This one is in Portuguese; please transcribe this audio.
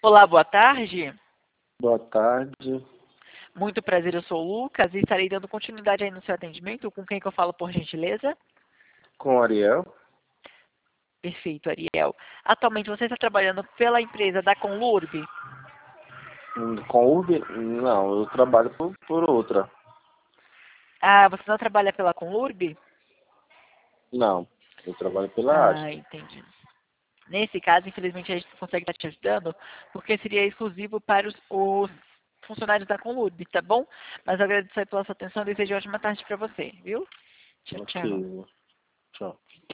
Olá, boa tarde. Boa tarde, Muito prazer, eu sou o Lucas e estarei dando continuidade aí no seu atendimento. Com quem que eu falo, por gentileza? com o Ariel. Perfeito, Ariel. Atualmente você está trabalhando pela empresa da Conlurb? Com Uber? Não, eu trabalho por outra. Ah, você não trabalha pela Conlurb? Não, eu trabalho pela Arte. Ah, entendi. Nesse caso, infelizmente, a gente não consegue estar te ajudando, porque seria exclusivo para os funcionários da Conlurb, tá bom? Mas eu agradeço aí pela sua atenção e desejo ótima tarde para você, viu? Tchau, Ok, tchau. tchau.